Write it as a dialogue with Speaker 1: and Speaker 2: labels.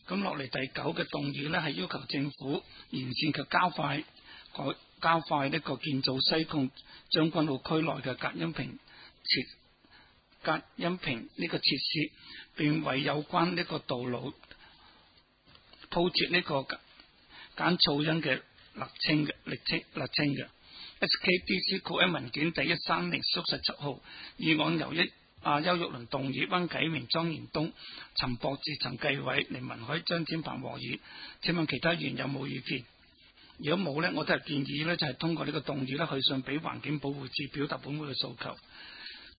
Speaker 1: 咁落嚟第9嘅動議呢，係要求政府完善及加快呢個建造西貢將軍澳區內嘅隔音屏呢個設施，並為有關呢個道路鋪設呢個減噪音嘅瀝青嘅。SKDC 局一文件第130/17號議案由邱玉麟動議，溫啟明、莊延東、陳博志、陳繼偉、林文海、張展鵬和議。請問其他議員有冇意見？如果冇呢，我都係建議呢，就係通過呢個動議呢，去信俾環境保護署表達本會嘅訴求。